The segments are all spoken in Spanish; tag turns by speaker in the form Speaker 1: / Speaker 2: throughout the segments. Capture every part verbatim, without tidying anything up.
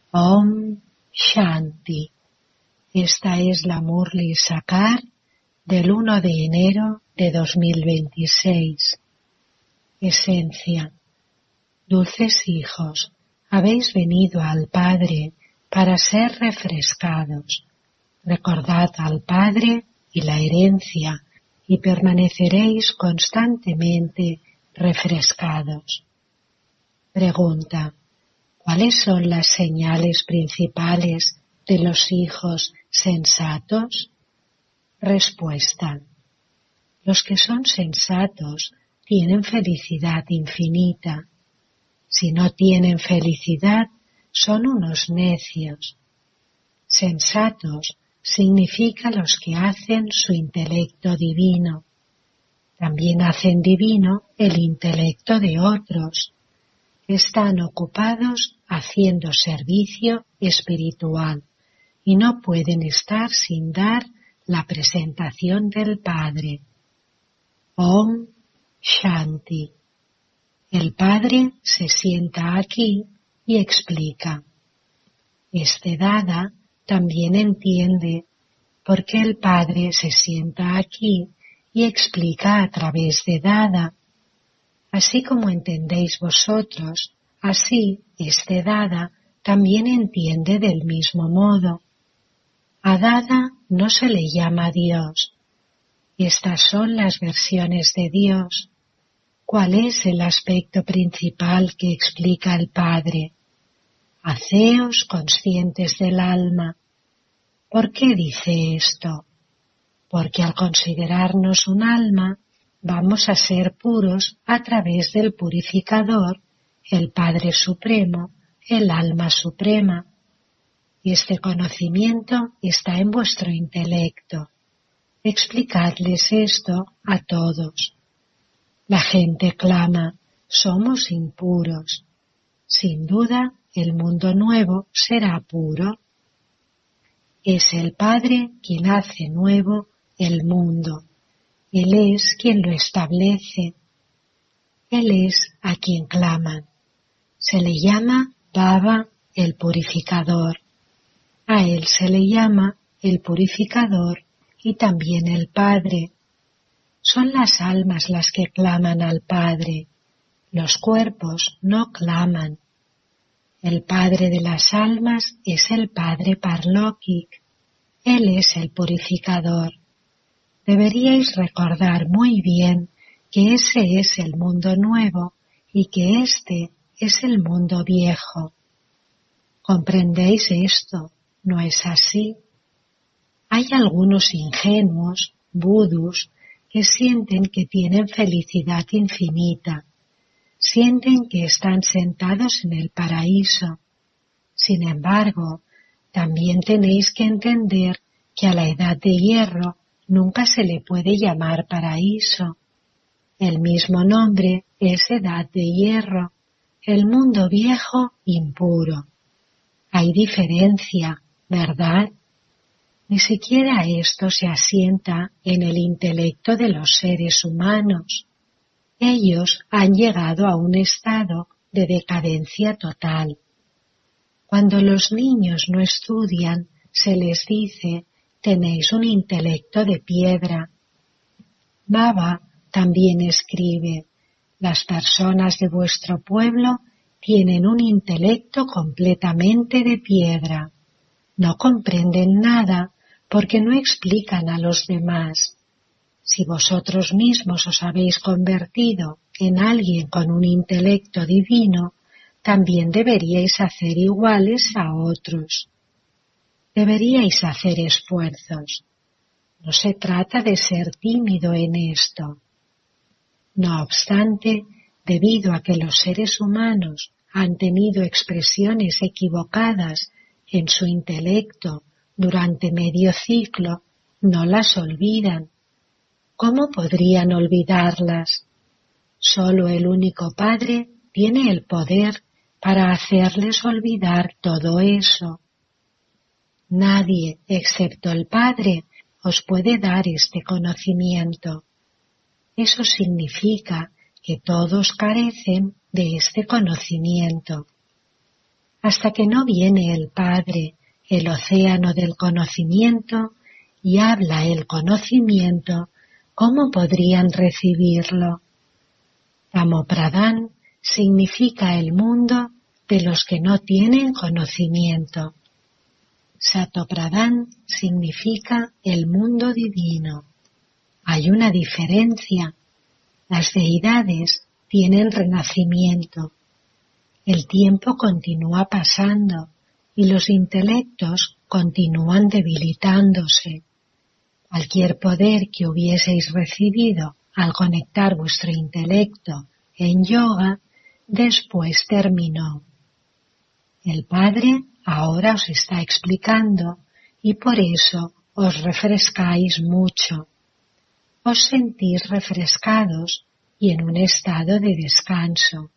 Speaker 1: Om Shanti. Esta es la Murli Sakar del uno de enero de dos mil veintiséis. Esencia. Dulces hijos, habéis venido al Padre para ser refrescados. Recordad al Padre y la herencia y permaneceréis constantemente refrescados. Pregunta. ¿Cuáles son las señales principales de los hijos sensatos? Respuesta. Los que son sensatos tienen felicidad infinita. Si no tienen felicidad, son unos necios. Sensatos significa los que hacen su intelecto divino. También hacen divino el intelecto de otros. Están ocupados haciendo servicio espiritual y no pueden estar sin dar la presentación del Padre. Om Shanti. El Padre se sienta aquí y explica. Este Dada también entiende por qué el Padre se sienta aquí y explica a través de Dada. Así como entendéis vosotros, así este Dada también entiende del mismo modo. A Dada no se le llama Dios. Estas son las versiones de Dios. ¿Cuál es el aspecto principal que explica el Padre? Haceos conscientes del alma. ¿Por qué dice esto? Porque al considerarnos un alma, vamos a ser puros a través del purificador, el Padre Supremo, el Alma Suprema. Este conocimiento está en vuestro intelecto. Explicadles esto a todos. La gente clama, somos impuros. Sin duda, el mundo nuevo será puro. Es el Padre quien hace nuevo el mundo. Él es quien lo establece. Él es a quien claman. Se le llama Baba el purificador. A él se le llama el purificador y también el Padre. Son las almas las que claman al Padre. Los cuerpos no claman. El Padre de las almas es el Padre Parlokik. Él es el purificador. Deberíais recordar muy bien que ese es el mundo nuevo y que este es el mundo viejo. ¿Comprendéis esto? ¿No es así? Hay algunos ingenuos, vudus, que sienten que tienen felicidad infinita. Sienten que están sentados en el paraíso. Sin embargo, también tenéis que entender que a la edad de hierro nunca se le puede llamar paraíso. El mismo nombre es edad de hierro, el mundo viejo impuro. Hay diferencia, ¿verdad? Ni siquiera esto se asienta en el intelecto de los seres humanos. Ellos han llegado a un estado de decadencia total. Cuando los niños no estudian, se les dice tenéis un intelecto de piedra. Baba también escribe, las personas de vuestro pueblo tienen un intelecto completamente de piedra. No comprenden nada porque no explican a los demás. Si vosotros mismos os habéis convertido en alguien con un intelecto divino, también deberíais hacer iguales a otros. Deberíais hacer esfuerzos. No se trata de ser tímido en esto. No obstante, debido a que los seres humanos han tenido expresiones equivocadas en su intelecto durante medio ciclo, no las olvidan. ¿Cómo podrían olvidarlas? Solo el único Padre tiene el poder para hacerles olvidar todo eso. Nadie, excepto el Padre, os puede dar este conocimiento. Eso significa que todos carecen de este conocimiento. hasta que no viene el Padre, el océano del conocimiento, y habla el conocimiento, ¿cómo podrían recibirlo? Tamopradán significa el mundo de los que no tienen conocimiento. Satopradán significa el mundo divino. Hay una diferencia. Las deidades tienen renacimiento. El tiempo continúa pasando y los intelectos continúan debilitándose. Cualquier poder que hubieseis recibido al conectar vuestro intelecto en yoga, después terminó. El Padre ahora os está explicando y por eso os refrescáis mucho. Os sentís refrescados y en un estado de descanso.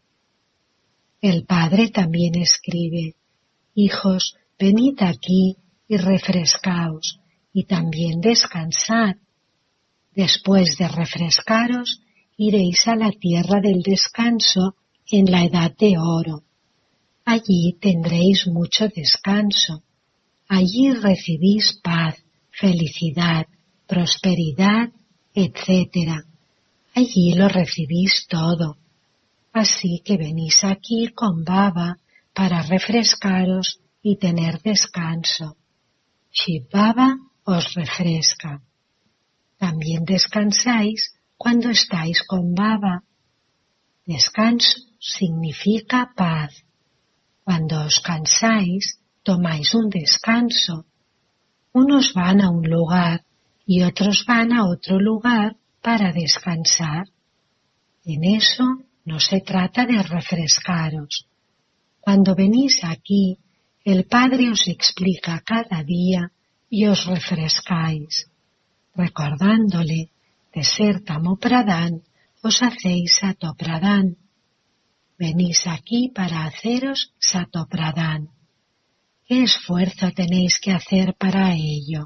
Speaker 1: El Padre también escribe: hijos, venid aquí y refrescaos, y también descansad. Después de refrescaros, iréis a la tierra del descanso en la edad de oro. Allí tendréis mucho descanso. Allí recibís paz, felicidad, prosperidad, etcétera. Allí lo recibís todo. Así que venís aquí con Baba para refrescaros y tener descanso. Shiv Baba os refresca. También descansáis cuando estáis con Baba. Descanso significa paz. Cuando os cansáis, tomáis un descanso. Unos van a un lugar y otros van a otro lugar para descansar. En eso no se trata de refrescaros. Cuando venís aquí, el Padre os explica cada día y os refrescáis. Recordándole de ser Tamopradán, os hacéis Satopradán. Venís aquí para haceros Satopradán. ¿Qué esfuerzo tenéis que hacer para ello?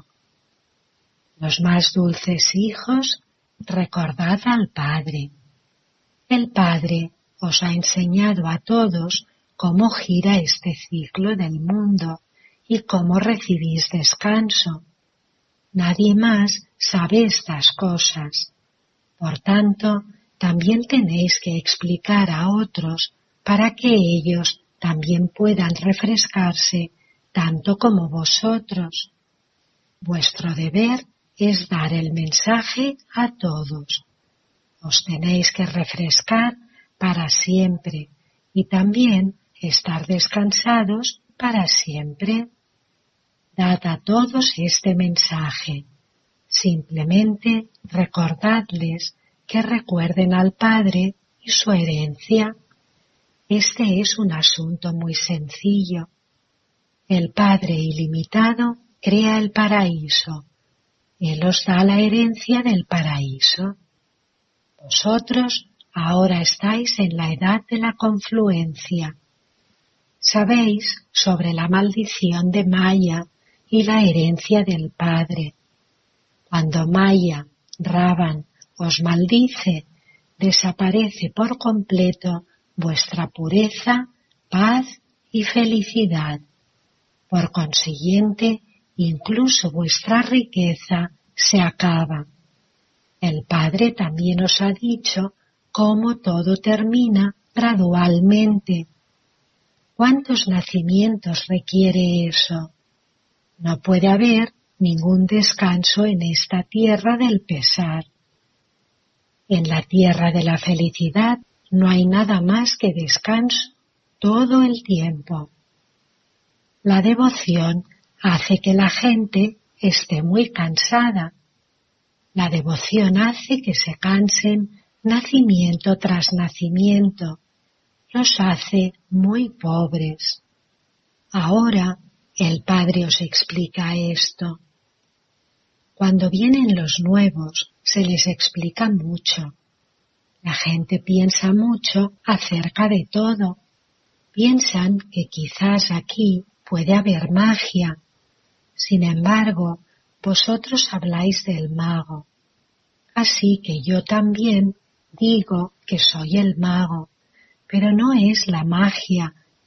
Speaker 1: Los más dulces hijos, recordad al Padre. El Padre os ha enseñado a todos cómo gira este ciclo del mundo y cómo recibís descanso. Nadie más sabe estas cosas. Por tanto, también tenéis que explicar a otros para que ellos también puedan refrescarse tanto como vosotros. Vuestro deber es dar el mensaje a todos. Os tenéis que refrescar para siempre y también estar descansados para siempre. Dad a todos este mensaje. Simplemente recordadles que recuerden al Padre y su herencia. Este es un asunto muy sencillo. El Padre ilimitado crea el paraíso. Él os da la herencia del paraíso. Vosotros ahora estáis en la edad de la confluencia. Sabéis sobre la maldición de Maya y la herencia del Padre. Cuando Maya, Ravan, os maldice, desaparece por completo vuestra pureza, paz y felicidad. Por consiguiente, incluso vuestra riqueza se acaba. El Padre también os ha dicho cómo todo termina gradualmente. ¿Cuántos nacimientos requiere eso? No puede haber ningún descanso en esta tierra del pesar. En la tierra de la felicidad no hay nada más que descanso todo el tiempo. La devoción hace que la gente esté muy cansada. La devoción hace que se cansen nacimiento tras nacimiento. Los hace muy pobres. Ahora el Padre os explica esto. Cuando vienen los nuevos, se les explica mucho. La gente piensa mucho acerca de todo. Piensan que quizás aquí puede haber magia. Sin embargo, vosotros habláis del mago. Así que yo también digo que soy el mago, pero no es la magia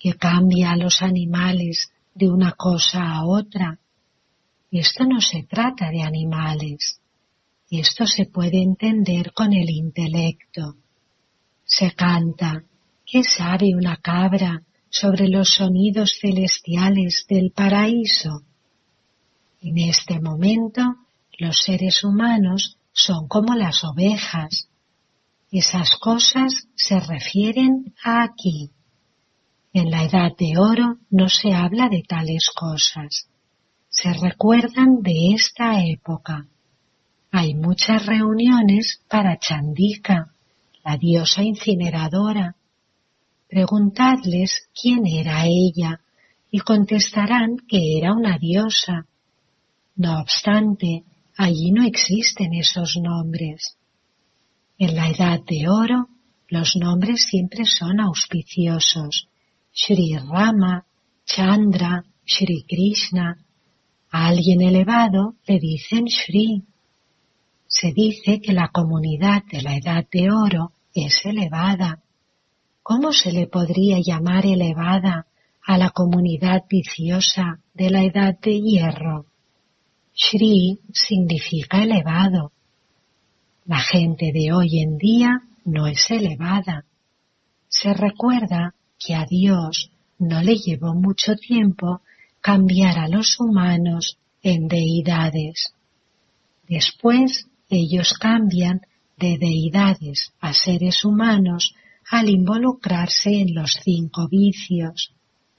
Speaker 1: que cambia a los animales de una cosa a otra. Esto no se trata de animales. Esto se puede entender con el intelecto. Se canta, ¿qué sabe una cabra sobre los sonidos celestiales del paraíso? En este momento, los seres humanos son como las ovejas. Esas cosas se refieren a aquí. En la Edad de Oro no se habla de tales cosas. Se recuerdan de esta época. Hay muchas reuniones para Chandika, la diosa incineradora. Preguntadles quién era ella y contestarán que era una diosa. No obstante, allí no existen esos nombres. En la Edad de Oro, los nombres siempre son auspiciosos. Shri Rama, Chandra, Shri Krishna. A alguien elevado le dicen Shri. Se dice que la comunidad de la Edad de Oro es elevada. ¿Cómo se le podría llamar elevada a la comunidad viciosa de la Edad de Hierro? Shri significa elevado. La gente de hoy en día no es elevada. Se recuerda que a Dios no le llevó mucho tiempo cambiar a los humanos en deidades. Después ellos cambian de deidades a seres humanos al involucrarse en los cinco vicios.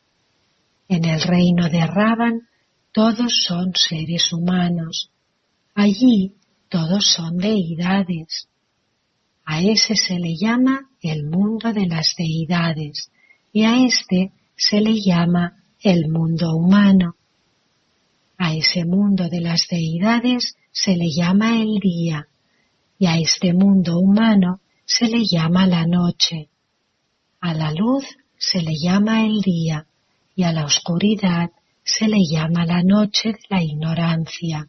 Speaker 1: En el reino de Ravan todos son seres humanos. Allí todos son deidades. A ese se le llama el mundo de las deidades y a este se le llama el mundo humano. A ese mundo de las deidades se le llama el día y a este mundo humano se le llama la noche. A la luz se le llama el día y a la oscuridad se le llama la noche de la ignorancia.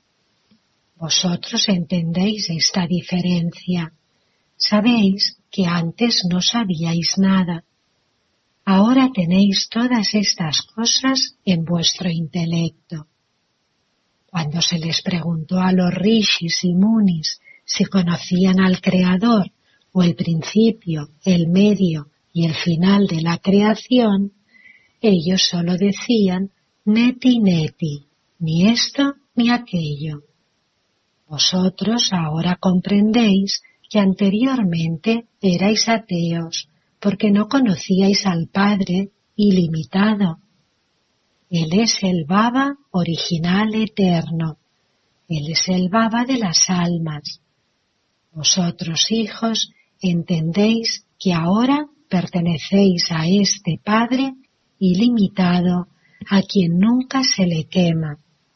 Speaker 1: Vosotros entendéis esta diferencia. Sabéis que antes no sabíais nada. Ahora tenéis todas estas cosas en vuestro intelecto. Cuando se les preguntó a los rishis y munis si conocían al Creador o el principio, el medio y el final de la creación, ellos solo decían neti neti, ni esto ni aquello. Vosotros ahora comprendéis que anteriormente erais ateos porque no conocíais al Padre ilimitado. Él es el Baba original eterno. Él es el Baba de las almas. Vosotros, hijos, entendéis que ahora pertenecéis a este Padre ilimitado, a quien nunca se le quema.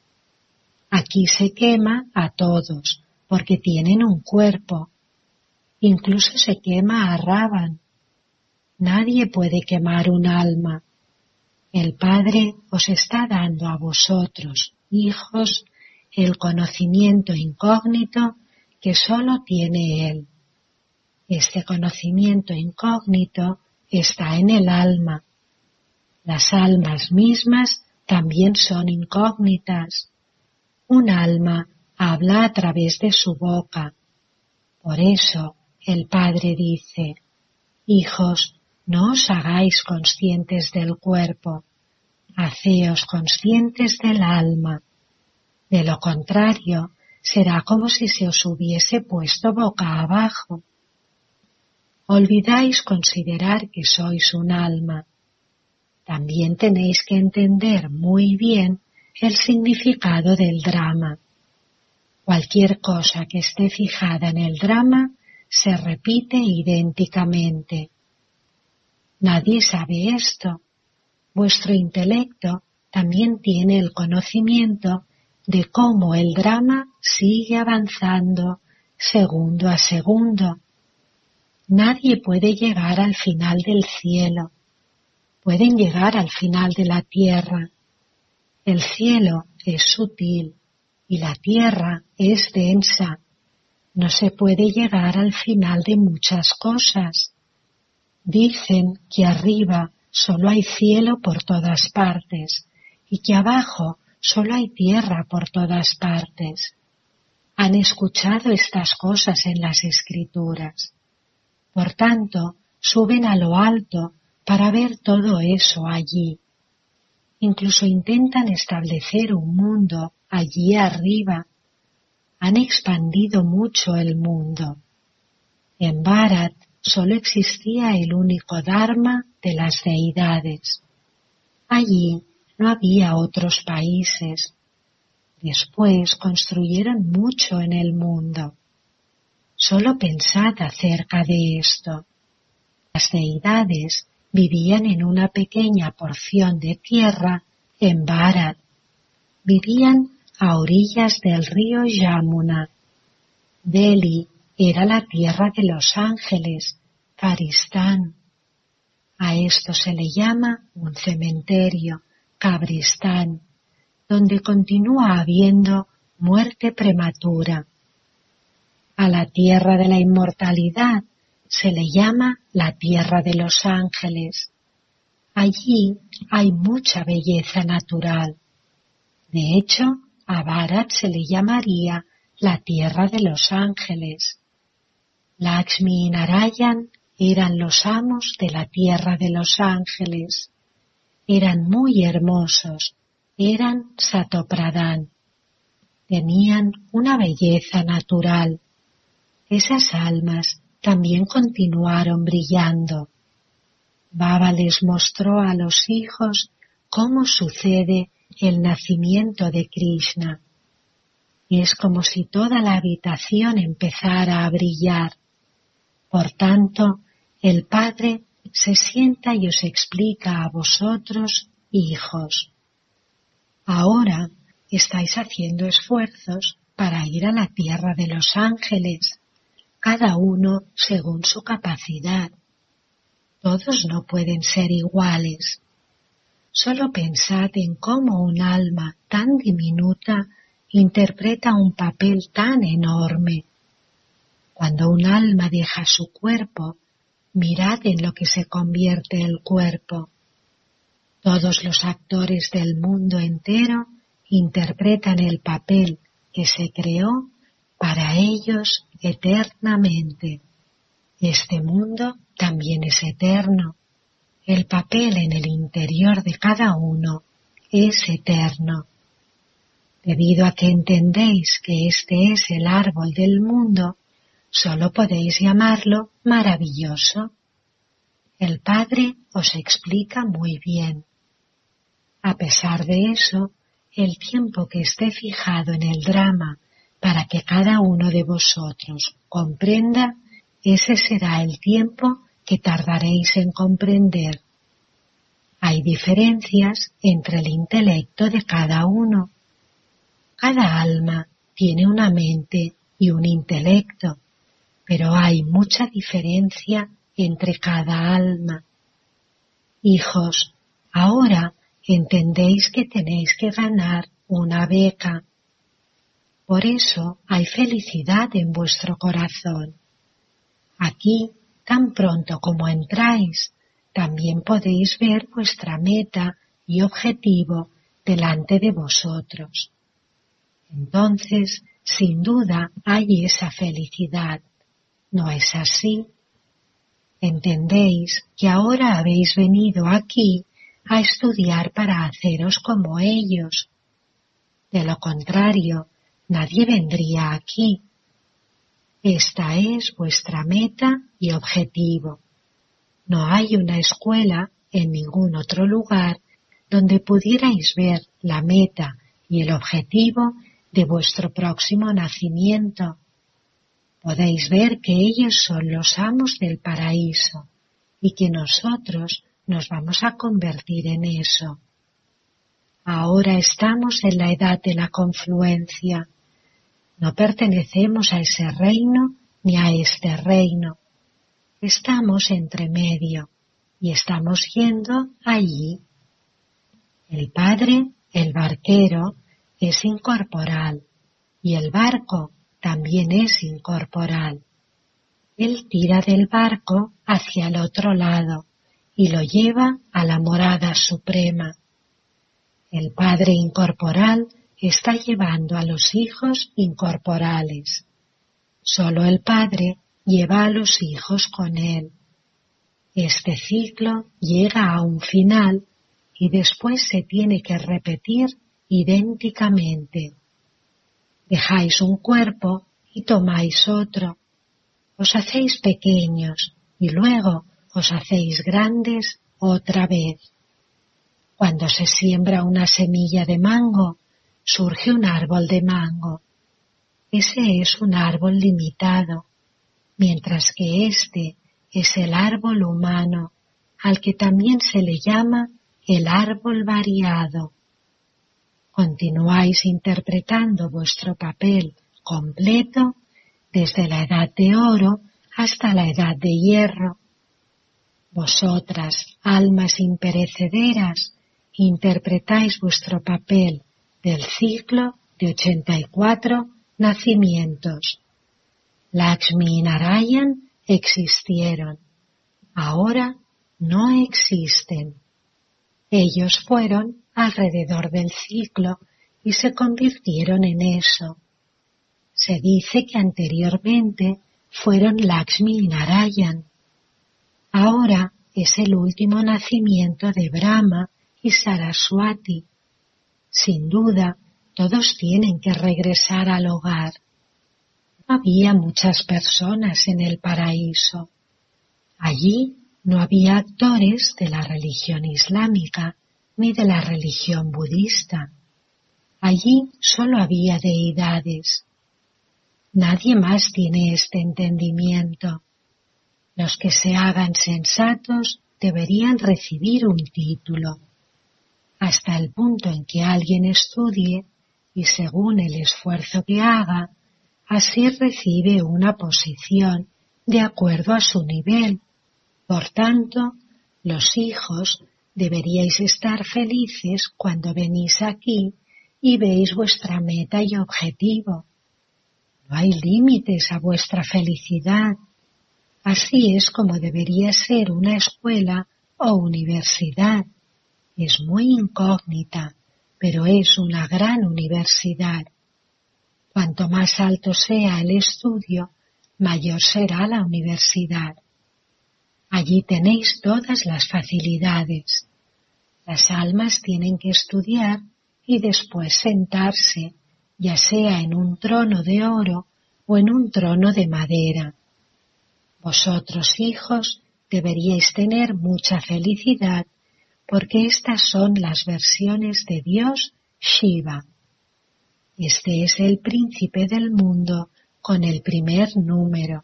Speaker 1: Aquí se quema a todos, porque tienen un cuerpo. Incluso se quema a Ravan. Nadie puede quemar un alma. El Padre os está dando a vosotros, hijos, el conocimiento incógnito que sólo tiene Él. Este conocimiento incógnito está en el alma. Las almas mismas también son incógnitas. Un alma habla a través de su boca. Por eso el Padre dice, hijos, no os hagáis conscientes del cuerpo, haceos conscientes del alma. De lo contrario, será como si se os hubiese puesto boca abajo. Olvidáis considerar que sois un alma. También tenéis que entender muy bien el significado del drama. Cualquier cosa que esté fijada en el drama se repite idénticamente. Nadie sabe esto. Vuestro intelecto también tiene el conocimiento de cómo el drama sigue avanzando segundo a segundo. Nadie puede llegar al final del cielo. Pueden llegar al final de la tierra. El cielo es sutil y la tierra es densa. No se puede llegar al final de muchas cosas. Dicen que arriba solo hay cielo por todas partes y que abajo solo hay tierra por todas partes. Han escuchado estas cosas en las Escrituras. Por tanto, suben a lo alto para ver todo eso allí. Incluso intentan establecer un mundo allí arriba. Han expandido mucho el mundo. En Bharat solo existía el único Dharma de las deidades. Allí no había otros países. Después construyeron mucho en el mundo. Solo pensad acerca de esto. Las deidades vivían en una pequeña porción de tierra en Bharat. Vivían a orillas del río Yamuna. Delhi era la tierra de los ángeles, Karistán. A esto se le llama un cementerio, Kabristán, donde continúa habiendo muerte prematura. A la tierra de la inmortalidad se le llama la tierra de los ángeles. Allí hay mucha belleza natural. De hecho, a Bharat se le llamaría la tierra de los ángeles. Lakshmi y Narayan eran los amos de la tierra de los ángeles. Eran muy hermosos, eran Satopradán. Tenían una belleza natural. Esas almas también continuaron brillando. Baba les mostró a los hijos cómo sucede el nacimiento de Krishna. Es como si toda la habitación empezara a brillar. Por tanto, el Padre se sienta y os explica a vosotros, hijos. Ahora estáis haciendo esfuerzos para ir a la tierra de los ángeles, cada uno según su capacidad. Todos no pueden ser iguales. Solo pensad en cómo un alma tan diminuta interpreta un papel tan enorme. Cuando un alma deja su cuerpo, mirad en lo que se convierte el cuerpo. Todos los actores del mundo entero interpretan el papel que se creó para ellos eternamente. Este mundo también es eterno. El papel en el interior de cada uno es eterno. Debido a que entendéis que este es el árbol del mundo, solo podéis llamarlo maravilloso. El Padre os explica muy bien. A pesar de eso, el tiempo que esté fijado en el drama para que cada uno de vosotros comprenda, ese será el tiempo que tardaréis en comprender. Hay diferencias entre el intelecto de cada uno. Cada alma tiene una mente y un intelecto, pero hay mucha diferencia entre cada alma. Hijos, ahora entendéis que tenéis que ganar una beca. Por eso hay felicidad en vuestro corazón. Aquí, tan pronto como entráis, también podéis ver vuestra meta y objetivo delante de vosotros. Entonces, sin duda, hay esa felicidad. ¿No es así? Entendéis que ahora habéis venido aquí a estudiar para haceros como ellos. De lo contrario, nadie vendría aquí. Esta es vuestra meta y objetivo. No hay una escuela en ningún otro lugar donde pudierais ver la meta y el objetivo de vuestro próximo nacimiento. Podéis ver que ellos son los amos del paraíso y que nosotros nos vamos a convertir en eso. Ahora estamos en la edad de la confluencia. No pertenecemos a ese reino ni a este reino. Estamos entre medio y estamos yendo allí. El Padre, el barquero, es incorporal y el barco también es incorporal. Él tira del barco hacia el otro lado y lo lleva a la morada suprema. El Padre incorporal está llevando a los hijos incorporales. Solo el Padre lleva a los hijos con él. Este ciclo llega a un final y después se tiene que repetir idénticamente. Dejáis un cuerpo y tomáis otro. Os hacéis pequeños y luego os hacéis grandes otra vez. Cuando se siembra una semilla de mango, surge un árbol de mango. Ese es un árbol limitado, mientras que este es el árbol humano, al que también se le llama el árbol variado. Continuáis interpretando vuestro papel completo desde la edad de oro hasta la edad de hierro. Vosotras, almas imperecederas, interpretáis vuestro papel del ciclo de ochenta y cuatro nacimientos. Lakshmi y Narayan existieron, ahora no existen. Ellos fueron alrededor del ciclo y se convirtieron en eso. Se dice que anteriormente fueron Lakshmi y Narayan. Ahora es el último nacimiento de Brahma y Saraswati. Sin duda, todos tienen que regresar al hogar. No había muchas personas en el paraíso. Allí no había actores de la religión islámica ni de la religión budista. Allí solo había deidades. Nadie más tiene este entendimiento. Los que se hagan sensatos deberían recibir un título. Hasta el punto en que alguien estudie y según el esfuerzo que haga, así recibe una posición de acuerdo a su nivel. Por tanto, los hijos deberíais estar felices cuando venís aquí y veis vuestra meta y objetivo. No hay límites a vuestra felicidad. Así es como debería ser una escuela o universidad. Es muy incógnita, pero es una gran universidad. Cuanto más alto sea el estudio, mayor será la universidad. Allí tenéis todas las facilidades. Las almas tienen que estudiar y después sentarse, ya sea en un trono de oro o en un trono de madera. Vosotros, hijos, deberíais tener mucha felicidad porque estas son las versiones de Dios Shiva. Este es el príncipe del mundo con el primer número.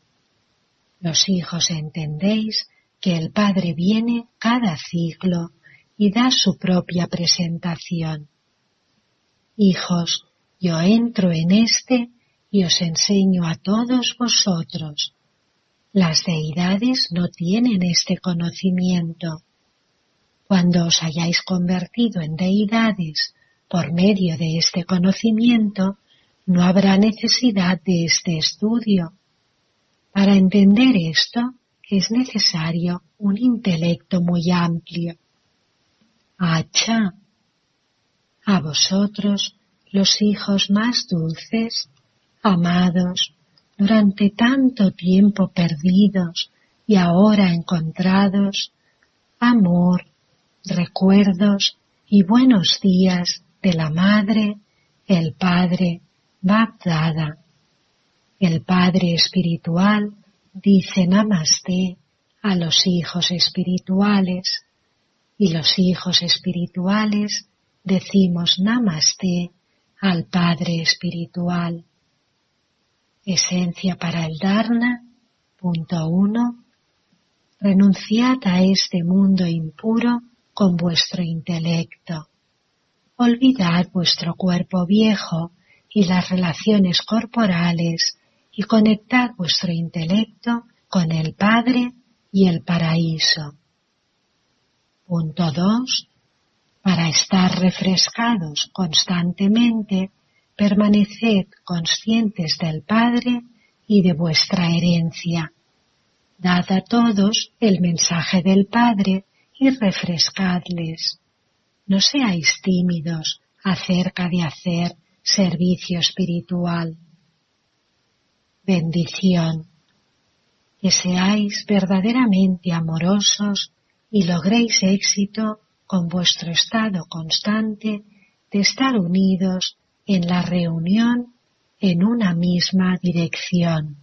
Speaker 1: Los hijos entendéis que el Padre viene cada ciclo y da su propia presentación. Hijos, yo entro en este y os enseño a todos vosotros. Las deidades no tienen este conocimiento. Cuando os hayáis convertido en deidades por medio de este conocimiento, no habrá necesidad de este estudio. Para entender esto, es necesario un intelecto muy amplio. Acha, a vosotros, los hijos más dulces, amados, durante tanto tiempo perdidos y ahora encontrados, amor, recuerdos y buenos días de la Madre, el Padre, Bab-Dada. El Padre espiritual dice Namasté a los hijos espirituales y los hijos espirituales decimos Namasté al Padre espiritual. Esencia para el Dharna, punto uno. Renunciad a este mundo impuro con vuestro intelecto. Olvidad vuestro cuerpo viejo y las relaciones corporales y conectad vuestro intelecto con el Padre y el paraíso. Punto dos. Para estar refrescados constantemente, permaneced conscientes del Padre y de vuestra herencia. Dad a todos el mensaje del Padre y refrescadles. No seáis tímidos acerca de hacer servicio espiritual. Bendición. Que seáis verdaderamente amorosos y logréis éxito con vuestro estado constante de estar unidos en la reunión en una misma dirección.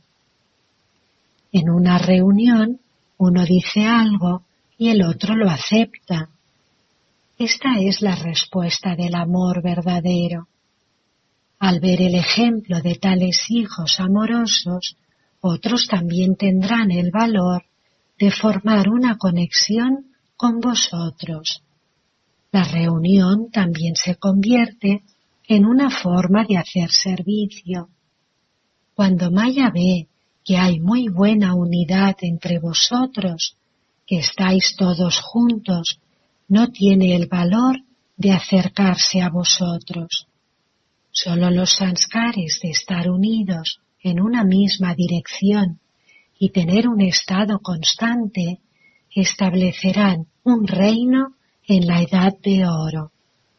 Speaker 1: En una reunión uno dice algo y el otro lo acepta. Esta es la respuesta del amor verdadero. Al ver el ejemplo de tales hijos amorosos, otros también tendrán el valor de formar una conexión con vosotros. La reunión también se convierte en una forma de hacer servicio. Cuando Maya ve que hay muy buena unidad entre vosotros, que estáis todos juntos, no tiene el valor de acercarse a vosotros. Solo los sanskares de estar unidos en una misma dirección y tener un estado constante establecerán un reino en la edad de oro.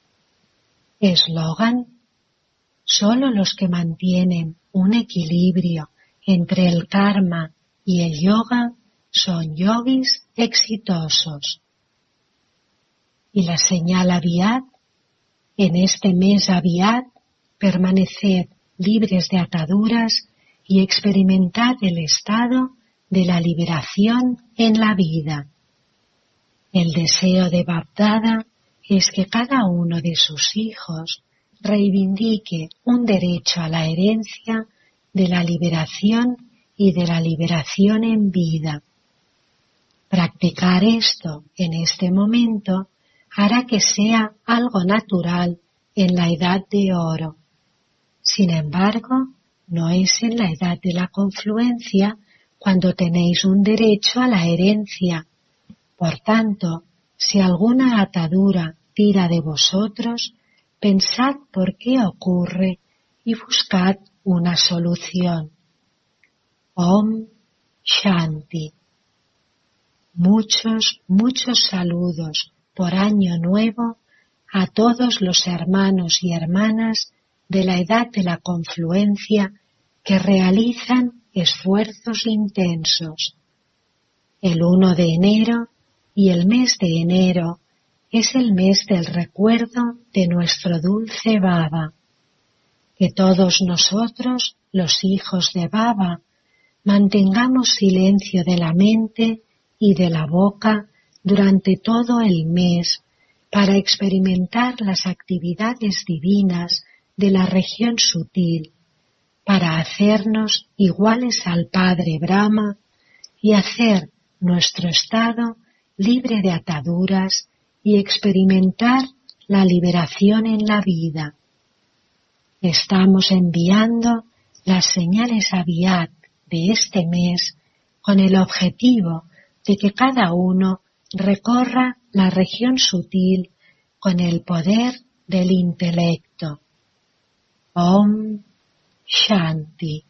Speaker 1: Eslogan: solo los que mantienen un equilibrio entre el karma y el yoga son yogis exitosos. Y la señal Aviad: en este mes Aviad, permaneced libres de ataduras y experimentad el estado de la liberación en la vida. El deseo de Bapdada es que cada uno de sus hijos reivindique un derecho a la herencia de la liberación y de la liberación en vida. Practicar esto en este momento hará que sea algo natural en la edad de oro. Sin embargo, no es en la edad de la confluencia cuando tenéis un derecho a la herencia. Por tanto, si alguna atadura tira de vosotros, pensad por qué ocurre y buscad una solución. Om Shanti. Muchos, muchos saludos por Año Nuevo a todos los hermanos y hermanas de la edad de la confluencia que realizan esfuerzos intensos. El uno de enero y el mes de enero es el mes del recuerdo de nuestro dulce Baba. Que todos nosotros, los hijos de Baba, mantengamos silencio de la mente y de la boca durante todo el mes para experimentar las actividades divinas de la región sutil, para hacernos iguales al Padre Brahma y hacer nuestro estado libre de ataduras y experimentar la liberación en la vida. Estamos enviando las señales Aviad de este mes con el objetivo de que cada uno recorra la región sutil con el poder del intelecto. Om Shanti.